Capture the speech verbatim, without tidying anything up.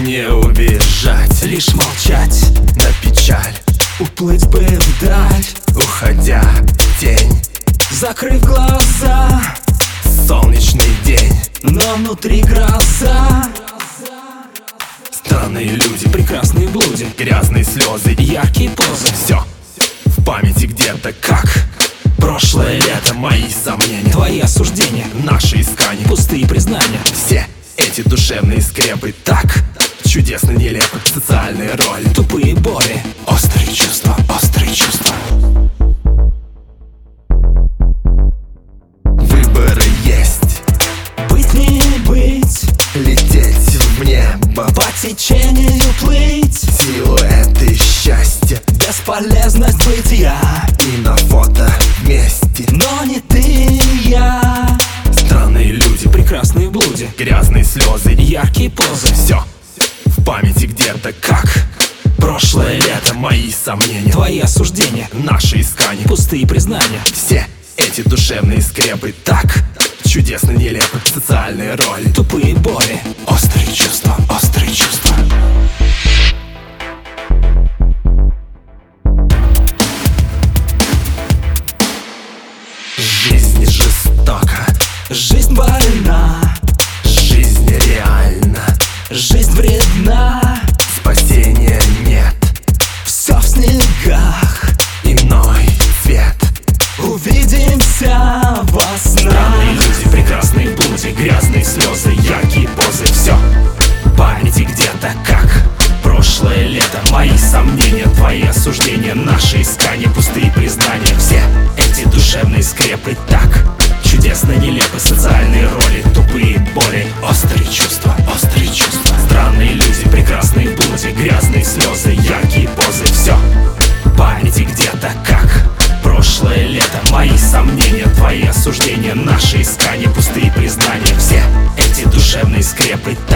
Не убежать, лишь молчать, на печаль уплыть бы вдаль, уходя в тень, закрыв глаза. Солнечный день, но внутри гроза. Странные люди, прекрасные блуди, грязные слезы, яркие позы. все в памяти где-то как прошлое лето, мои сомнения, твои осуждения, наши искания, пустые признания. все эти душевные скрепы так чудесно нелепы, социальные роли, тупые боли, острые чувства, острые чувства. Выборы есть, быть не быть, лететь в небо, по течению плыть, силуэты счастья, бесполезность бытия. И на фото вместе, но не ты и я. Странные люди, прекрасные блуди, грязные слезы, яркие позы. все в памяти где-то как прошлое лето, мои сомнения, твои осуждения, наши искания, пустые признания. все эти душевные скрепы так чудесно нелепы, социальные роли, тупые боли, острые чувства, острые чувства. Жизнь жестока, жизнь больна, жизнь реальна, жизнь вредна, спасения нет, все в снегах, иной цвет. Увидимся во снах. Странные люди, прекрасные блуди, грязные слезы, яркие позы, все в памяти где-то как прошлое лето, мои сомнения, твои осуждения, наши искания, пустые признания. Все эти душевные скрепы так чудесно нелепы, социальные роли, тупые боли, острые чувства, острые чувства. Странные люди, прекрасные блуди, грязные слезы, яркие позы, все в памяти где-то как прошлое лето, мои сомнения, твои осуждения, наши искания, пустые признания. Все эти душевные скрепы